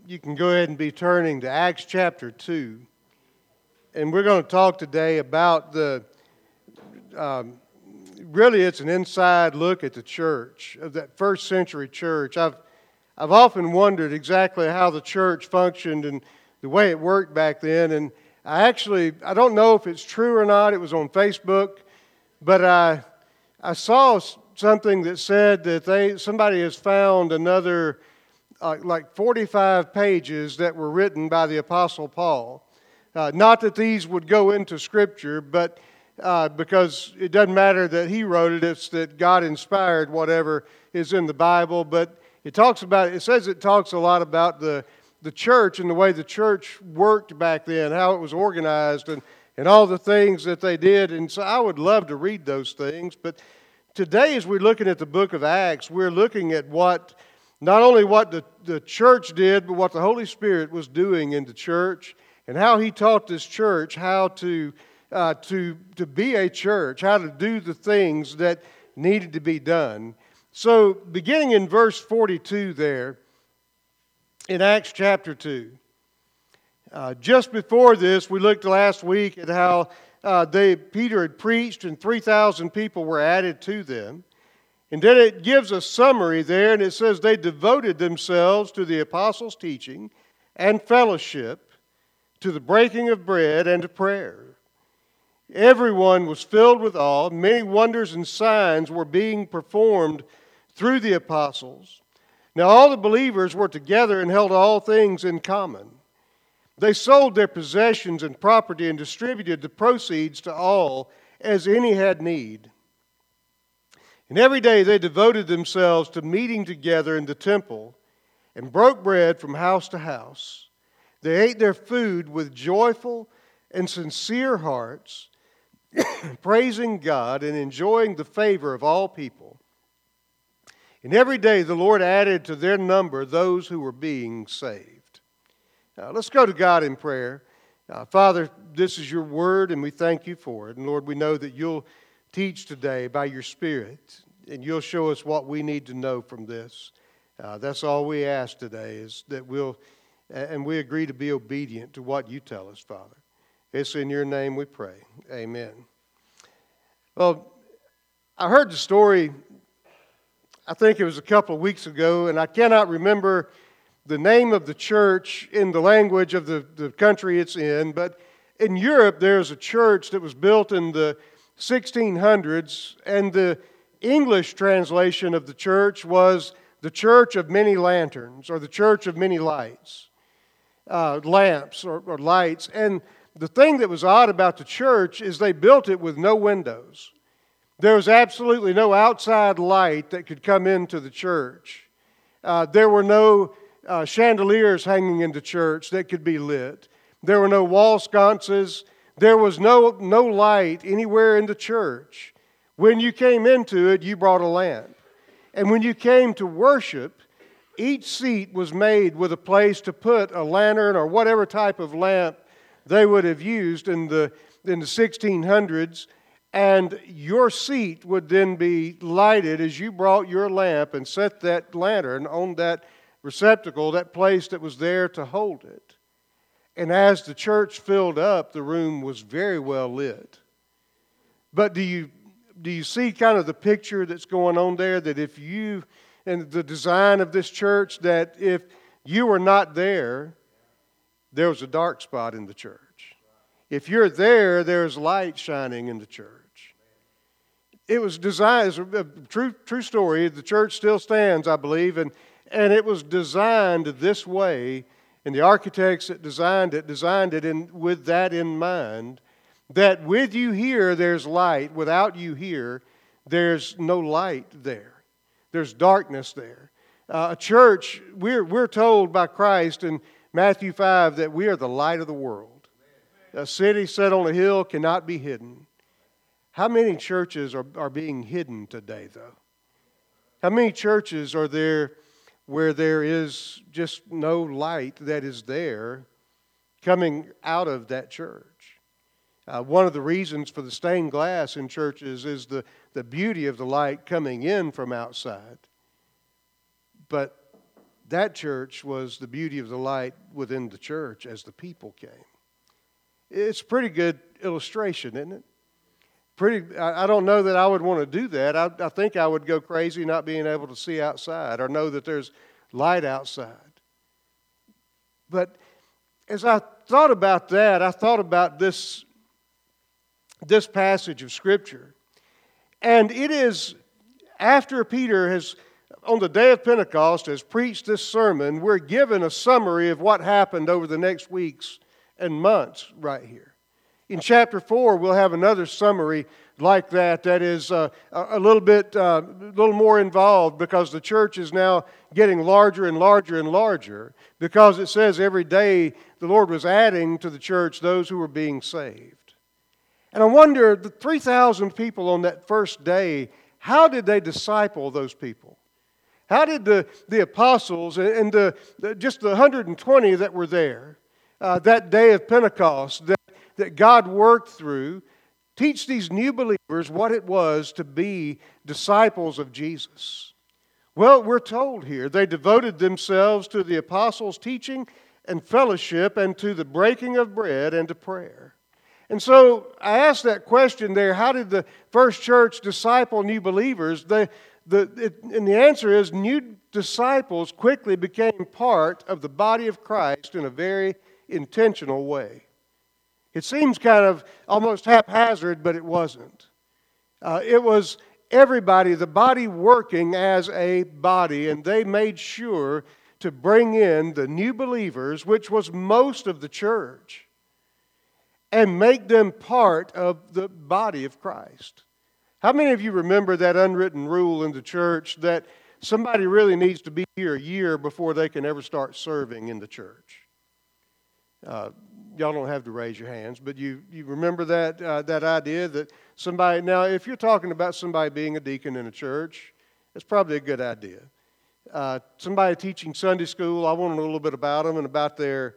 you can go ahead and be turning to Acts chapter 2. And we're going to talk today about really it's an inside look at the church, of that first century church. I've often wondered exactly how the church functioned and the way it worked back then. And I don't know if it's true or not. It was on Facebook. But I saw something that said that somebody has found another like 45 pages that were written by the Apostle Paul. Not that these would go into Scripture, but because it doesn't matter that he wrote it, it's that God inspired whatever is in the Bible. But it talks a lot about the church and the way the church worked back then, how it was organized and all the things that they did. And so I would love to read those things. But today, as we're looking at the book of Acts, we're looking at not only what the church did, but what the Holy Spirit was doing in the church and how He taught this church how to be a church, how to do the things that needed to be done. So beginning in verse 42 there, in Acts chapter 2, just before this, we looked last week at how Peter had preached and 3,000 people were added to them. And then it gives a summary there, and it says they devoted themselves to the apostles' teaching and fellowship, to the breaking of bread and to prayer. Everyone was filled with awe. Many wonders and signs were being performed through the apostles. Now all the believers were together and held all things in common. They sold their possessions and property and distributed the proceeds to all as any had need. And every day they devoted themselves to meeting together in the temple and broke bread from house to house. They ate their food with joyful and sincere hearts, praising God and enjoying the favor of all people. And every day the Lord added to their number those who were being saved. Now, let's go to God in prayer. Father, this is your word, and we thank you for it. And Lord, we know that you'll teach today by your Spirit, and you'll show us what we need to know from this. That's all we ask today, is that we agree to be obedient to what you tell us, Father. It's in your name we pray. Amen. Well, I heard the story, I think it was a couple of weeks ago, and I cannot remember the name of the church in the language of the country it's in, but in Europe there's a church that was built in the 1600s, and the English translation of the church was the Church of Many Lanterns, or the Church of Many Lights, lamps or lights. And the thing that was odd about the church is they built it with no windows. There was absolutely no outside light that could come into the church. There were no chandeliers hanging in the church that could be lit. There were no wall sconces. There was no light anywhere in the church. When you came into it, you brought a lamp. And when you came to worship, each seat was made with a place to put a lantern or whatever type of lamp they would have used in the 1600s. And your seat would then be lighted as you brought your lamp and set that lantern on that receptacle, that place that was there to hold it. And as the church filled up, the room was very well lit. But do you see kind of the picture that's going on there? That if you, and the design of this church, that if you were not there, there was a dark spot in the church. If you're there, there's light shining in the church. It was designed, it's a true story. The church still stands, I believe, and it was designed this way, and the architects that designed it with that in mind, that with you here, there's light. Without you here, there's no light there. There's darkness there. A church, we're told by Christ in Matthew 5 that we are the light of the world. A city set on a hill cannot be hidden. How many churches are being hidden today, though? How many churches are there where there is just no light that is there coming out of that church? One of the reasons for the stained glass in churches is the beauty of the light coming in from outside. But That church was the beauty of the light within the church as the people came. It's a pretty good illustration, isn't it? I don't know that I would want to do that. I think I would go crazy not being able to see outside or know that there's light outside. But as I thought about that, I thought about this passage of Scripture. And it is after Peter has, on the day of Pentecost, has preached this sermon, we're given a summary of what happened over the next weeks and months right here. In chapter 4, we'll have another summary like that is a little more involved, because the church is now getting larger and larger and larger, because it says every day the Lord was adding to the church those who were being saved. And I wonder, the 3,000 people on that first day, how did they disciple those people? How did the apostles and just the 120 that were there that day of Pentecost that God worked through teach these new believers what it was to be disciples of Jesus? Well, we're told here they devoted themselves to the apostles' teaching and fellowship, and to the breaking of bread and to prayer. And so I asked that question there, how did the first church disciple new believers? And the answer is, new disciples quickly became part of the body of Christ in a very intentional way. It seems kind of almost haphazard, but it wasn't. It was everybody, the body working as a body, and they made sure to bring in the new believers, which was most of the church, and make them part of the body of Christ. How many of you remember that unwritten rule in the church that somebody really needs to be here a year before they can ever start serving in the church? Y'all don't have to raise your hands, but you remember that idea that somebody, now if you're talking about somebody being a deacon in a church, it's probably a good idea. Somebody teaching Sunday school, I want to know a little bit about them and about their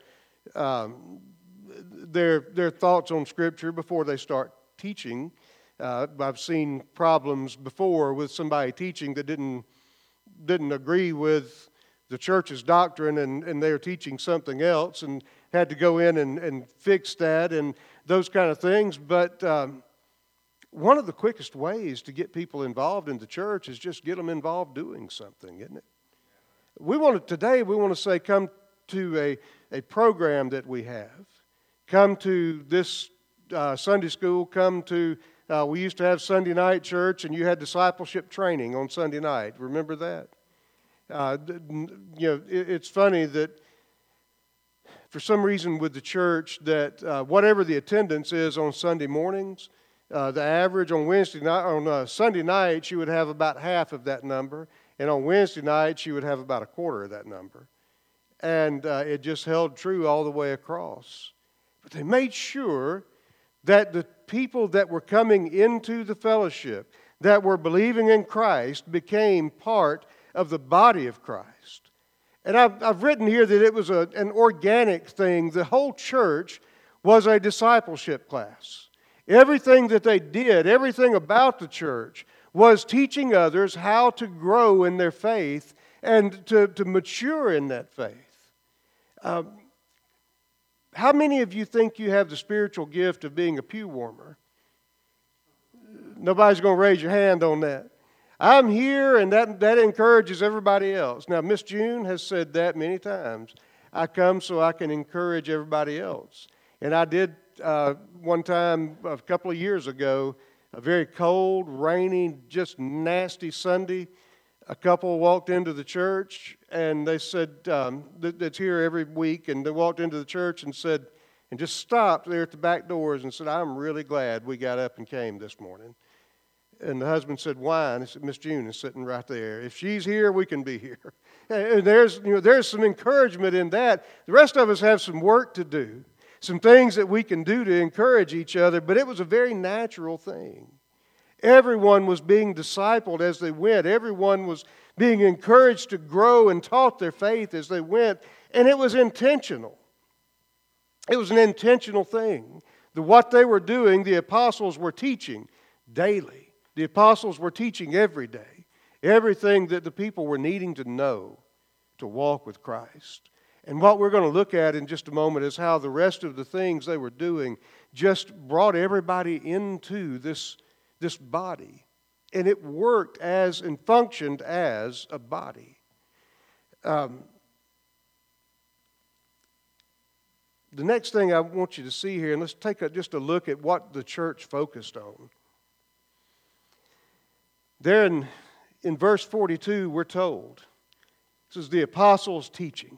thoughts on Scripture before they start teaching. I've seen problems before with somebody teaching that didn't agree with the church's doctrine, and they were teaching something else and had to go in and fix that and those kind of things. But one of the quickest ways to get people involved in the church is just get them involved doing something, isn't it? Today we want to say, come to a program that we have. Come to this Sunday school. Come to, we used to have Sunday night church, and you had discipleship training on Sunday night. Remember that? It's funny that for some reason with the church that whatever the attendance is on Sunday mornings, the average on Sunday nights you would have about half of that number, and on Wednesday nights you would have about a quarter of that number. And it just held true all the way across. But they made sure that the people that were coming into the fellowship, that were believing in Christ, became part of the body of Christ. And I've written here that it was an organic thing. The whole church was a discipleship class. Everything that they did, everything about the church, was teaching others how to grow in their faith and to mature in that faith. How many of you think you have the spiritual gift of being a pew warmer? Nobody's going to raise your hand on that. I'm here, and that encourages everybody else. Now, Miss June has said that many times. I come so I can encourage everybody else. And I did one time a couple of years ago, a very cold, rainy, just nasty Sunday. A couple walked into the church, and they said, that's here every week, and they walked into the church and said, and just stopped there at the back doors and said, I'm really glad we got up and came this morning. And the husband said, why? And he said, Miss June is sitting right there. If she's here, we can be here. And there's some encouragement in that. The rest of us have some work to do, some things that we can do to encourage each other, but it was a very natural thing. Everyone was being discipled as they went. Everyone was being encouraged to grow and taught their faith as they went. And it was intentional. It was an intentional thing. What they were doing, the apostles were teaching daily. The apostles were teaching every day. Everything that the people were needing to know to walk with Christ. And what we're going to look at in just a moment is how the rest of the things they were doing just brought everybody into this body. And it worked as and functioned as a body. The next thing I want you to see here, and let's take just a look at what the church focused on. There in verse 42, we're told, this is the apostles' teaching.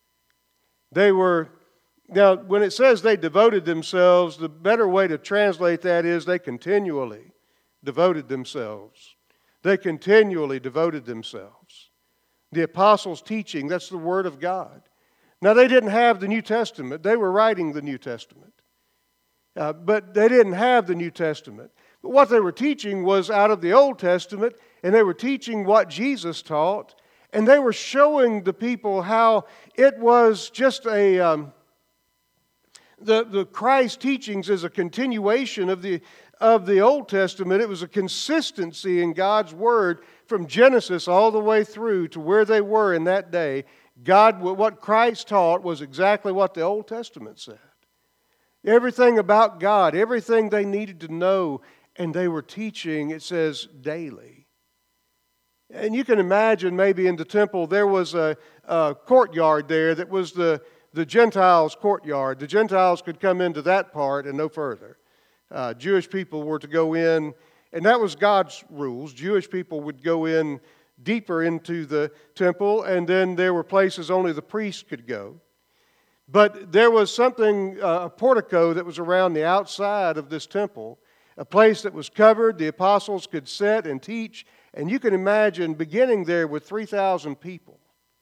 Now, when it says they devoted themselves, the better way to translate that is they continually devoted themselves. They continually devoted themselves. The apostles' teaching, that's the Word of God. Now, they didn't have the New Testament. They were writing the New Testament. But they didn't have the New Testament. But what they were teaching was out of the Old Testament, and they were teaching what Jesus taught, and they were showing the people how it was just the Christ teachings is a continuation of the Old Testament. It was a consistency in God's Word from Genesis all the way through to where they were in that day. What Christ taught was exactly what the Old Testament said. Everything about God, everything they needed to know, and they were teaching, it says, daily. And you can imagine maybe in the temple there was a courtyard there that was the Gentiles' courtyard. The Gentiles could come into that part and no further. Jewish people were to go in, and that was God's rules. Jewish people would go in deeper into the temple, and then there were places only the priests could go. But there was something, a portico that was around the outside of this temple, a place that was covered. The apostles could sit and teach. And you can imagine beginning there with 3,000 people,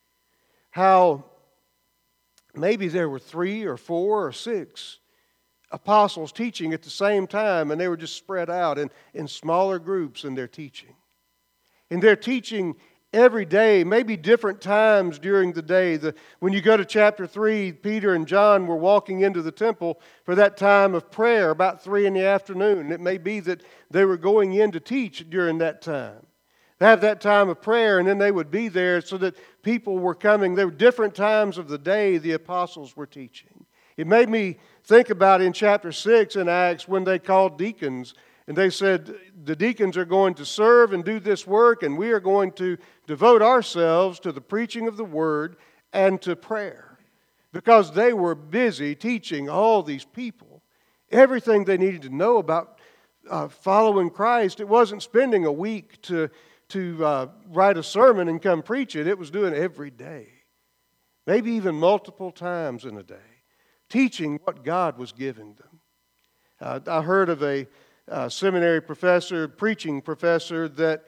how maybe there were 3 or 4 or 6 apostles teaching at the same time, and they were just spread out in smaller groups in their teaching. And they're teaching every day, maybe different times during the day. When you go to chapter 3, Peter and John were walking into the temple for that time of prayer about 3 in the afternoon. It may be that they were going in to teach during that time. They have that time of prayer, and then they would be there so that people were coming. There were different times of the day the apostles were teaching. It made me think about in chapter 6 in Acts when they called deacons, and they said, the deacons are going to serve and do this work, and we are going to devote ourselves to the preaching of the word and to prayer. Because they were busy teaching all these people everything they needed to know about following Christ. It wasn't spending a week to write a sermon and come preach it. It was doing it every day, maybe even multiple times in a day, teaching what God was giving them. I heard of a seminary professor, preaching professor, that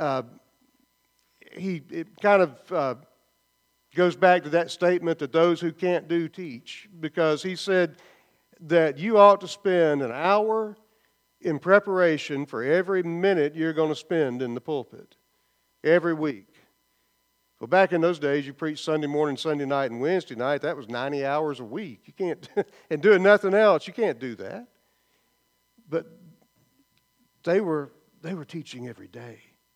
it kind of goes back to that statement that those who can't do teach, because he said that you ought to spend an hour in preparation for every minute you're going to spend in the pulpit every week. Well, back in those days, you preached Sunday morning, Sunday night, and Wednesday night. That was 90 hours a week. You can't, and doing nothing else, you can't do that. But they were teaching every day.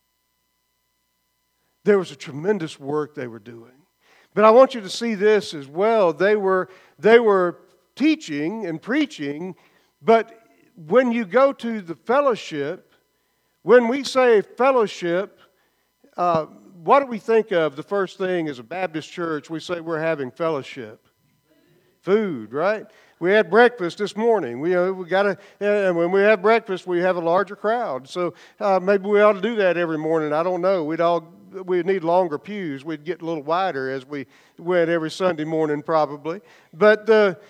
There was a tremendous work they were doing. But I want you to see this as well. They were teaching and preaching, but when you go to the fellowship, when we say fellowship, what do we think of? The first thing as a Baptist church, we say we're having fellowship. Food, right? We had breakfast this morning. We got and when we have breakfast, we have a larger crowd. So maybe we ought to do that every morning. I don't know. We'd need longer pews. We'd get a little wider as we went every Sunday morning, probably. But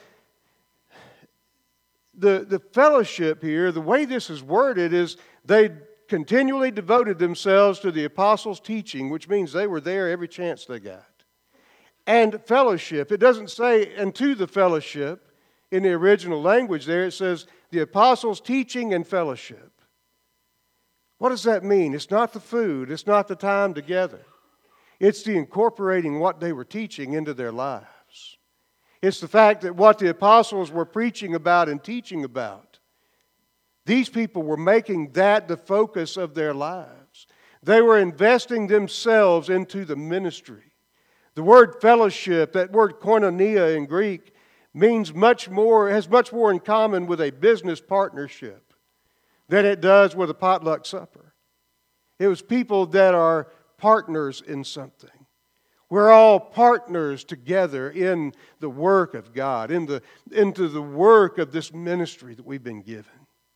the fellowship here, the way this is worded is they continually devoted themselves to the apostles' teaching, which means they were there every chance they got. And fellowship, it doesn't say, and to the fellowship in the original language there, it says the apostles' teaching and fellowship. What does that mean? It's not the food, it's not the time together. It's the incorporating what they were teaching into their lives. It's the fact that what the apostles were preaching about and teaching about, these people were making that the focus of their lives. They were investing themselves into the ministry. The word fellowship, that word koinonia in Greek, means much more, has much more in common with a business partnership than it does with a potluck supper. It was people that are partners in something. We're all partners together in the work of God, into the work of this ministry that we've been given.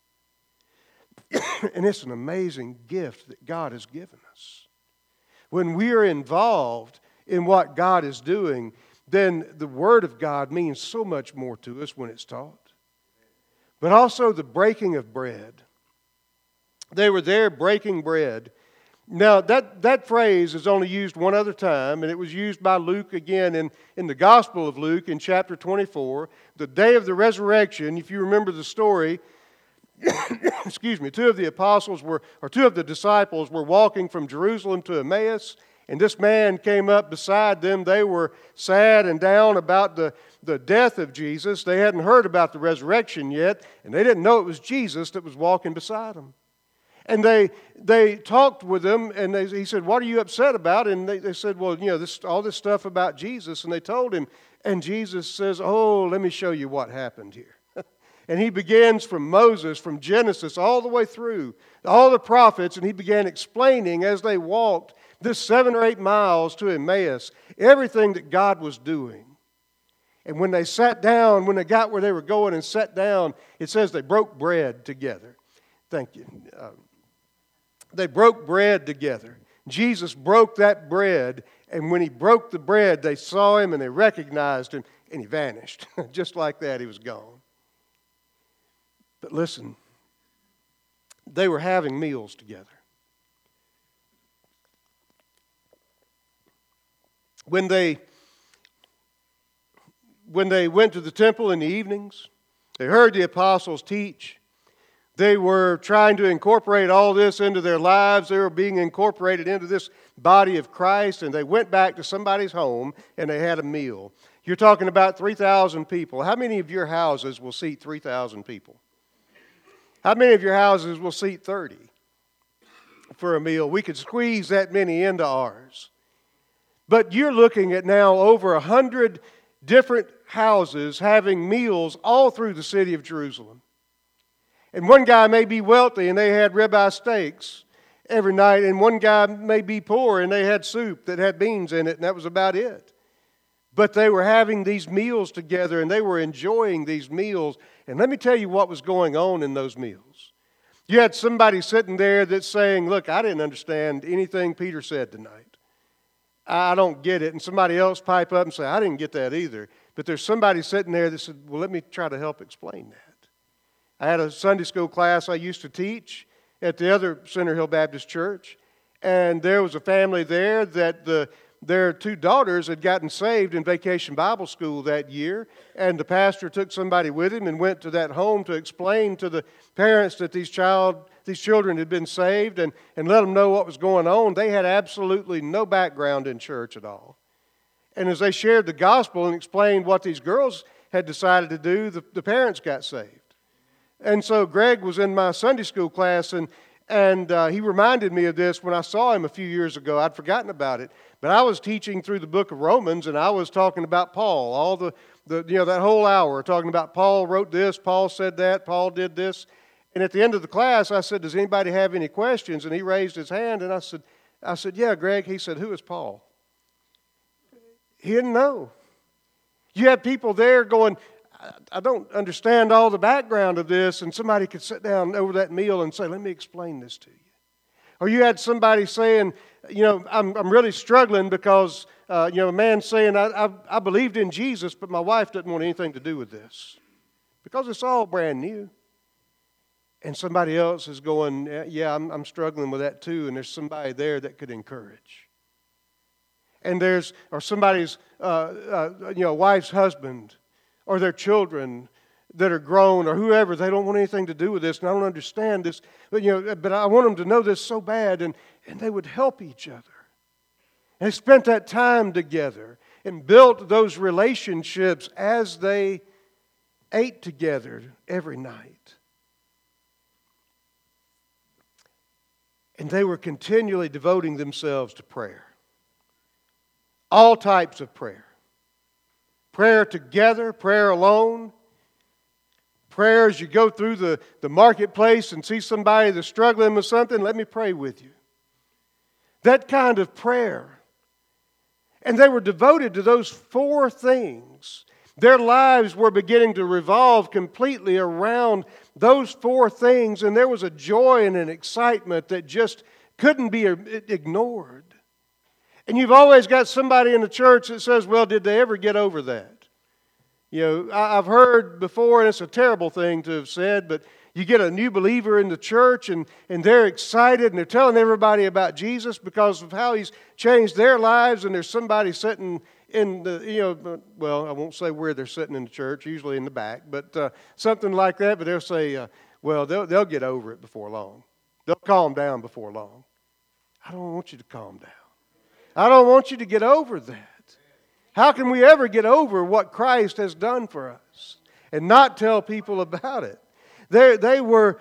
And it's an amazing gift that God has given us. When we are involved in what God is doing, then the Word of God means so much more to us when it's taught. But also the breaking of bread. They were there breaking bread. Now, that phrase is only used one other time, and it was used by Luke again in the Gospel of Luke in chapter 24. The day of the resurrection, if you remember the story, excuse me, two of the disciples were walking from Jerusalem to Emmaus, and this man came up beside them. They were sad and down about the death of Jesus. They hadn't heard about the resurrection yet, and they didn't know it was Jesus that was walking beside them. And they talked with him, and he said, "What are you upset about?" And they said, "Well, all this stuff about Jesus." And they told him, and Jesus says, "Oh, let me show you what happened here." And he begins from Moses, from Genesis, all the way through, all the prophets, and he began explaining as they walked this 7 or 8 miles to Emmaus, everything that God was doing. And when they sat down, when they got where they were going and sat down, it says they broke bread together. Thank you. They broke bread together. Jesus broke that bread, and when he broke the bread, they saw him and they recognized him, and he vanished. Just like that, he was gone. But listen, they were having meals together. When they went to the temple in the evenings, they heard the apostles teach. They were trying to incorporate all this into their lives. They were being incorporated into this body of Christ, and they went back to somebody's home and they had a meal. You're talking about 3,000 people. How many of your houses will seat 3,000 people? How many of your houses will seat 30 for a meal? We could squeeze that many into ours. But you're looking at now over 100 different houses having meals all through the city of Jerusalem. And one guy may be wealthy and they had ribeye steaks every night, and one guy may be poor and they had soup that had beans in it, and that was about it. But they were having these meals together and they were enjoying these meals. And let me tell you what was going on in those meals. You had somebody sitting there that's saying, "Look, I didn't understand anything Peter said tonight. I don't get it." And somebody else pipe up and say, "I didn't get that either." But there's somebody sitting there that said, "Well, let me try to help explain that." I had a Sunday school class I used to teach at the other Center Hill Baptist Church, and there was a family there that their 2 daughters had gotten saved in Vacation Bible School that year, and the pastor took somebody with him and went to that home to explain to the parents that these children had been saved and let them know what was going on. They had absolutely no background in church at all. And as they shared the gospel and explained what these girls had decided to do, the parents got saved. And so Greg was in my Sunday school class, and he reminded me of this when I saw him a few years ago. I'd forgotten about it. But I was teaching through the book of Romans, and I was talking about Paul. All that whole hour, talking about Paul wrote this, Paul said that, Paul did this. And at the end of the class, I said, "Does anybody have any questions?" And he raised his hand, and I said, "Yeah, Greg." He said, "Who is Paul?" He didn't know. You had people there going, "I don't understand all the background of this," and somebody could sit down over that meal and say, "Let me explain this to you." Or you had somebody saying, I'm really struggling because, a man saying, I believed in Jesus, but my wife doesn't want anything to do with this because it's all brand new. And somebody else is going, "Yeah, I'm struggling with that too," and there's somebody there that could encourage. And somebody's, wife's husband or their children that are grown or whoever, they don't want anything to do with this, and I don't understand this, but I want them to know this so bad, and they would help each other. And they spent that time together and built those relationships as they ate together every night. And they were continually devoting themselves to prayer. All types of prayer. Prayer together, prayer alone. Prayer as you go through the marketplace and see somebody that's struggling with something, let me pray with you. That kind of prayer. And they were devoted to those four things. Their lives were beginning to revolve completely around those four things, and there was a joy and an excitement that just couldn't be ignored. And you've always got somebody in the church that says, well, did they ever get over that? You know, I've heard before, and it's a terrible thing to have said, but you get a new believer in the church and they're excited and they're telling everybody about Jesus because of how He's changed their lives, and there's somebody sitting in the, well, I won't say where they're sitting in the church, usually in the back, but something like that, but they'll say, well, they'll get over it before long. They'll calm down before long. I don't want you to calm down. I don't want you to get over that. How can we ever get over what Christ has done for us and not tell people about it? They were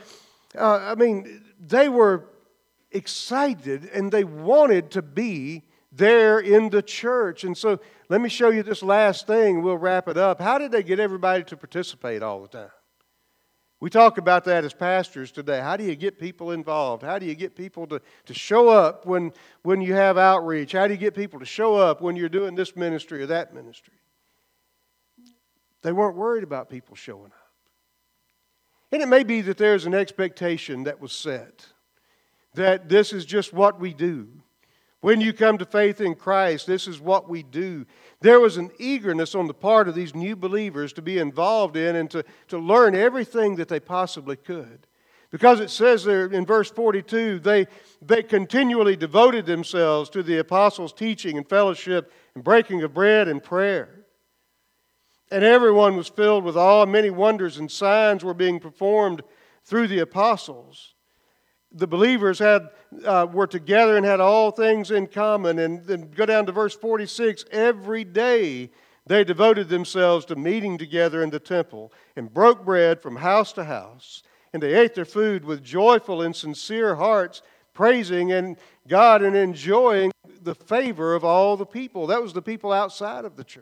excited and they wanted to be there in the church. And so let me show you this last thing. We'll wrap it up. How did they get everybody to participate all the time? We talk about that as pastors today. How do you get people involved? How do you get people to show up when you have outreach? How do you get people to show up when you're doing this ministry or that ministry? They weren't worried about people showing up. And it may be that there's an expectation that was set, that this is just what we do. When you come to faith in Christ, this is what we do. There was an eagerness on the part of these new believers to be involved in and to learn everything that they possibly could. Because it says there in verse 42, they continually devoted themselves to the apostles' teaching and fellowship and breaking of bread and prayer. And everyone was filled with awe. Many wonders and signs were being performed through the apostles. The believers were together and had all things in common. And then go down to verse 46. Every day they devoted themselves to meeting together in the temple and broke bread from house to house. And they ate their food with joyful and sincere hearts, praising God and enjoying the favor of all the people. That was the people outside of the church.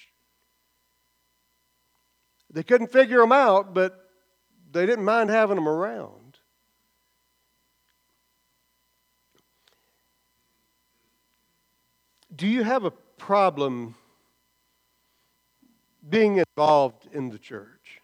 They couldn't figure them out, but they didn't mind having them around. Do you have a problem being involved in the church?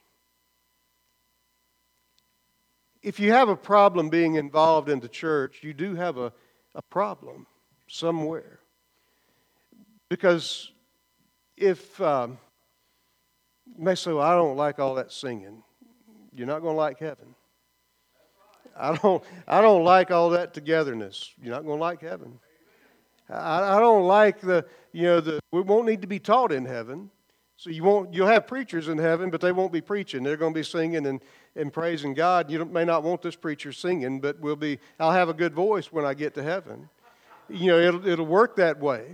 If you have a problem being involved in the church, you do have a problem somewhere. Because if you may say, well, I don't like all that singing, you're not going to like heaven. I don't like all that togetherness. You're not going to like heaven. I don't like we won't need to be taught in heaven. So you'll have preachers in heaven, but they won't be preaching. They're going to be singing and praising God. You may not want this preacher singing, but I'll have a good voice when I get to heaven. It'll work that way.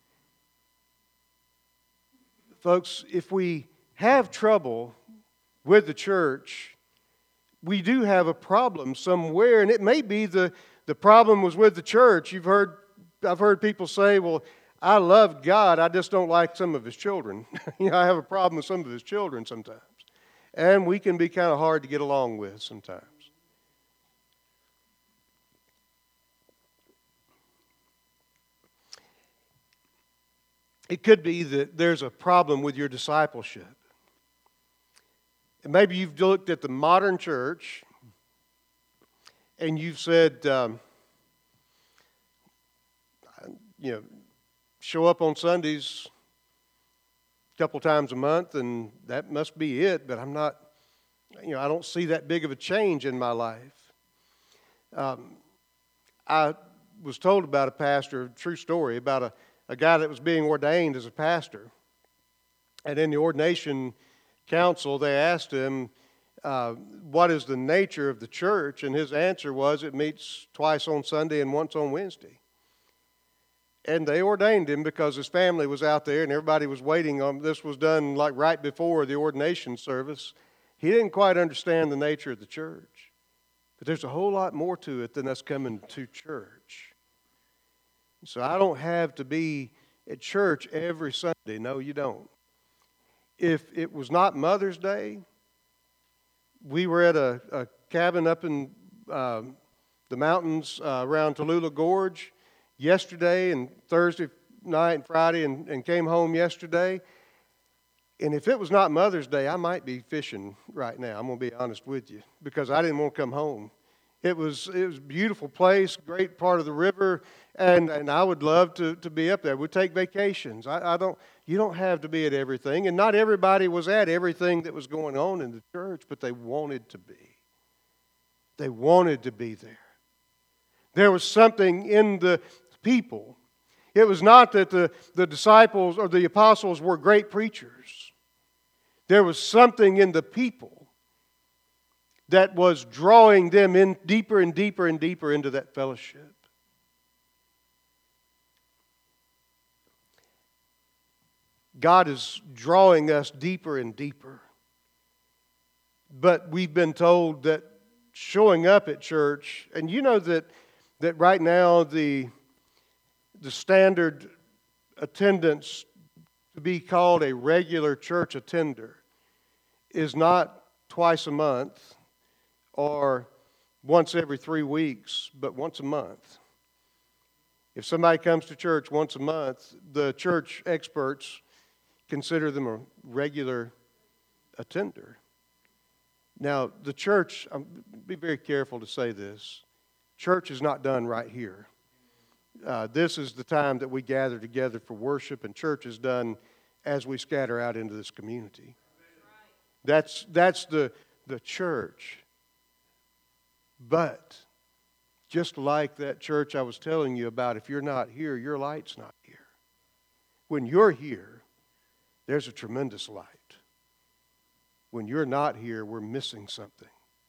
Folks, if we have trouble with the church, we do have a problem somewhere, and it may be the problem was with the church. I've heard people say, well, I love God, I just don't like some of His children. I have a problem with some of His children sometimes. And we can be kind of hard to get along with sometimes. It could be that there's a problem with your discipleship. And maybe you've looked at the modern church and you've said, show up on Sundays a couple times a month and that must be it, but I'm not, I don't see that big of a change in my life. I was told about a pastor, a true story, about a guy that was being ordained as a pastor. And in the ordination council, they asked him, what is the nature of the church? And his answer was, it meets twice on Sunday and once on Wednesday. And they ordained him because his family was out there and everybody was waiting on. This was done like right before the ordination service. He didn't quite understand the nature of the church. But there's a whole lot more to it than us coming to church. So I don't have to be at church every Sunday. No, you don't. If it was not Mother's Day, we were at a cabin up in the mountains around Tallulah Gorge yesterday and Thursday night and Friday and came home yesterday. And if it was not Mother's Day, I might be fishing right now. I'm going to be honest with you because I didn't want to come home. It was a beautiful place, great part of the river, and I would love to be up there. We'd take vacations. You don't have to be at everything, and not everybody was at everything that was going on in the church, but they wanted to be. They wanted to be there. There was something in the people. It was not that the disciples or the apostles were great preachers. There was something in the people that was drawing them in deeper and deeper and deeper into that fellowship. God is drawing us deeper and deeper. But we've been told that showing up at church, and you know that right now the standard attendance to be called a regular church attender is not twice a month or once every 3 weeks, but once a month. If somebody comes to church once a month, the church experts consider them a regular attender. Now, the church, be very careful to say this, church is not done right here. This is the time that we gather together for worship, and church is done as we scatter out into this community. That's the church. But just like that church I was telling you about, if you're not here, your light's not here. When you're here, there's a tremendous light. When you're not here, we're missing something.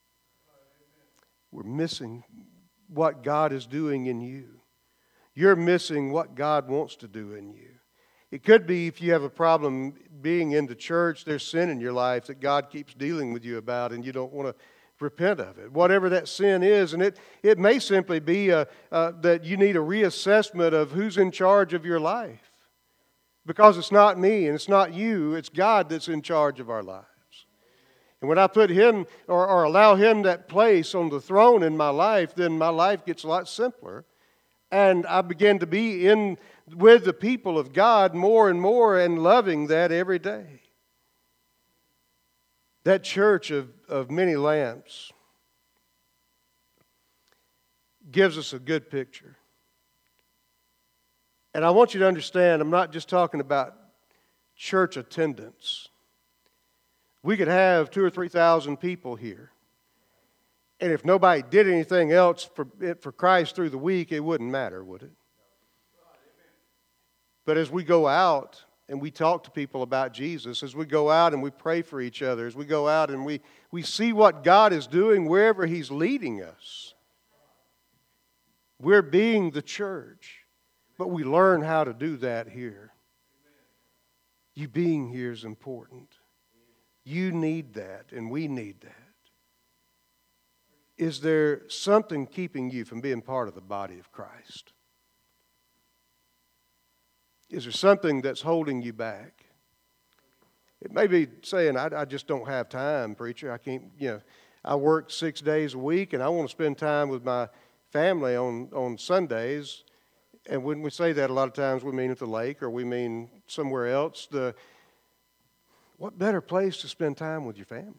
We're missing what God is doing in you. You're missing what God wants to do in you. It could be if you have a problem being in the church, there's sin in your life that God keeps dealing with you about and you don't want to repent of it. Whatever that sin is, and it may simply be that you need a reassessment of who's in charge of your life. Because it's not me and it's not you, it's God that's in charge of our lives. And when I put Him or allow Him that place on the throne in my life, then my life gets a lot simpler. And I begin to be in with the people of God more and more and loving that every day. That church of many lamps gives us a good picture. And I want you to understand, I'm not just talking about church attendance. We could have 2,000 or 3,000 people here. And if nobody did anything else for Christ through the week, it wouldn't matter, would it? But as we go out and we talk to people about Jesus, as we go out and we pray for each other, as we go out and we see what God is doing wherever He's leading us, we're being the church. But we learn how to do that here. You being here is important. You need that, and we need that. Is there something keeping you from being part of the body of Christ? Is there something that's holding you back? It may be saying, I just don't have time, preacher. I can't, I work 6 days a week, and I want to spend time with my family on Sundays. And when we say that, a lot of times we mean at the lake or we mean somewhere else. What better place to spend time with your family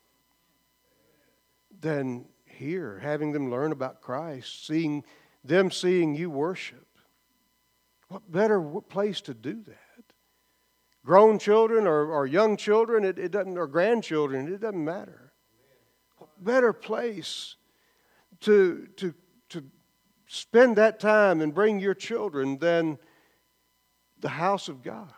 than here, having them learn about Christ, seeing you worship? What better place to do that? Grown children or young children, it doesn't, or grandchildren, it doesn't matter. What better place to spend that time and bring your children than the house of God?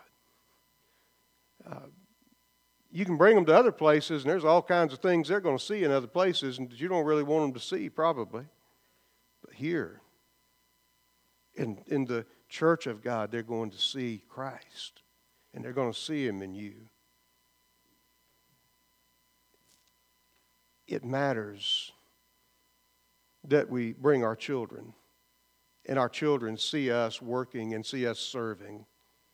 You can bring them to other places, and there's all kinds of things they're going to see in other places and that you don't really want them to see, probably. But here, in the church of God, they're going to see Christ, and they're going to see Him in you. It matters that we bring our children, and our children see us working and see us serving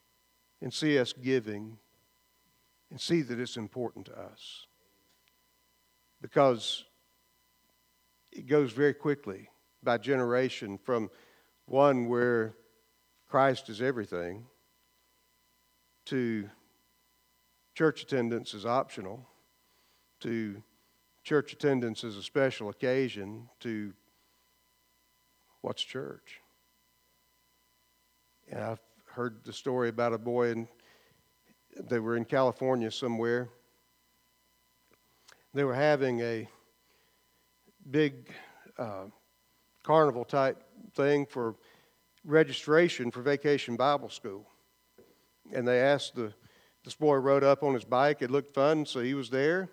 and see us giving and see that it's important to us. Because it goes very quickly by generation from one where Christ is everything to church attendance is optional, to church attendance is a special occasion, to what's church? And I've heard the story about a boy, and they were in California somewhere. They were having a big carnival type thing for registration for Vacation Bible School. And they asked this boy rode up on his bike. It looked fun, so he was there.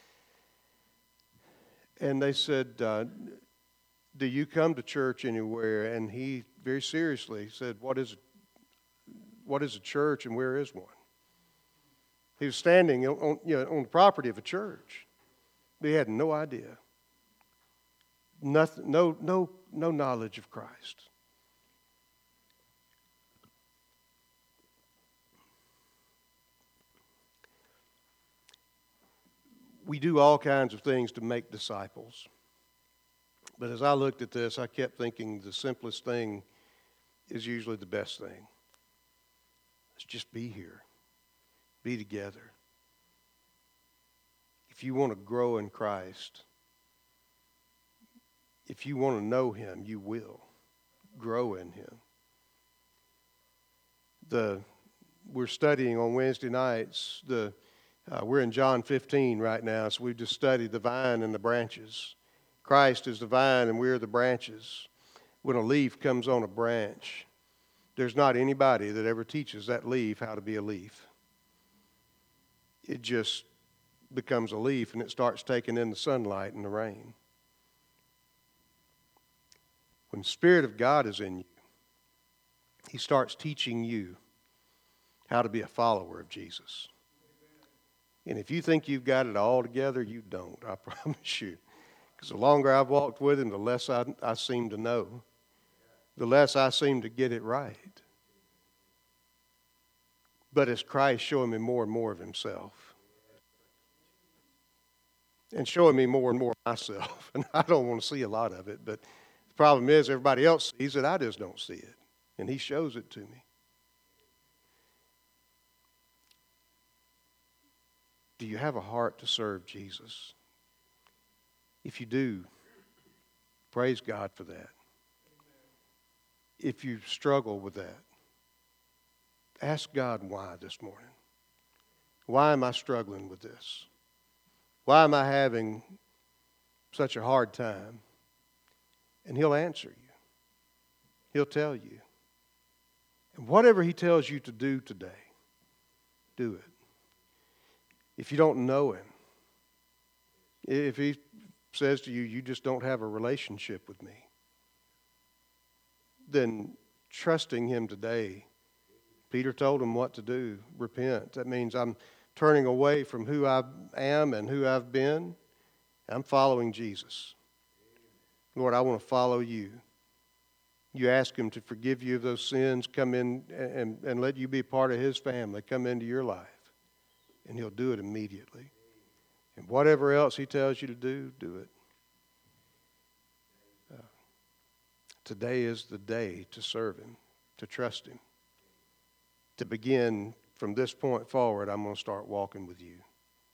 And they said, do you come to church anywhere? And he very seriously said, what is a church and where is one? He was standing on the property of a church. He had no idea. Nothing, no knowledge of Christ. We do all kinds of things to make disciples. But as I looked at this, I kept thinking the simplest thing is usually the best thing. Let's just be here. Be together. If you want to grow in Christ, if you want to know Him, you will grow in Him. We're studying on Wednesday nights. We're in John 15 right now, so we've just studied the vine and the branches. Christ is the vine and we're the branches. When a leaf comes on a branch, there's not anybody that ever teaches that leaf how to be a leaf. It just becomes a leaf and it starts taking in the sunlight and the rain. When the Spirit of God is in you, He starts teaching you how to be a follower of Jesus. And if you think you've got it all together, you don't, I promise you. Because the longer I've walked with Him, the less I seem to know. The less I seem to get it right. But it's Christ showing me more and more of Himself. And showing me more and more of myself. And I don't want to see a lot of it. But the problem is everybody else sees it. I just don't see it. And He shows it to me. Do you have a heart to serve Jesus? If you do, praise God for that. If you struggle with that, ask God why this morning. Why am I struggling with this? Why am I having such a hard time? And He'll answer you. He'll tell you. And whatever He tells you to do today, do it. If you don't know Him, if He says to you, you just don't have a relationship with me, then trusting Him today, Peter told him what to do, repent. That means I'm turning away from who I am and who I've been. I'm following Jesus. Lord, I want to follow you. You ask Him to forgive you of those sins, come in and let you be a part of His family, come into your life. And He'll do it immediately. And whatever else He tells you to do, do it. Today is the day to serve Him, to trust Him. To begin from this point forward, I'm going to start walking with you.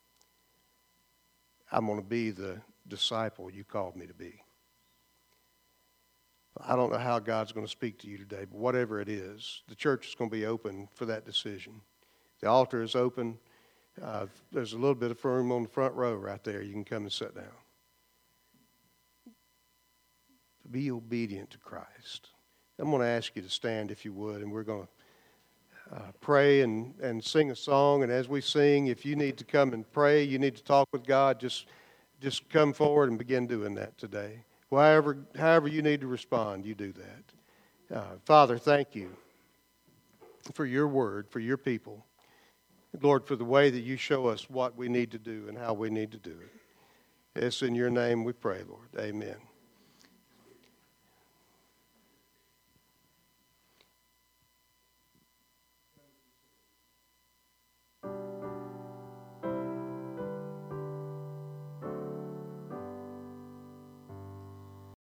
I'm going to be the disciple you called me to be. I don't know how God's going to speak to you today, but whatever it is, the church is going to be open for that decision. The altar is open. There's a little bit of room on the front row right there. You can come and sit down. Be obedient to Christ. I'm going to ask you to stand if you would, and we're going to pray and sing a song. And as we sing, if you need to come and pray, you need to talk with God, just come forward and begin doing that today. However you need to respond, you do that. Father, thank you for your word, for your people. Lord, for the way that you show us what we need to do and how we need to do it. It's in your name we pray, Lord. Amen.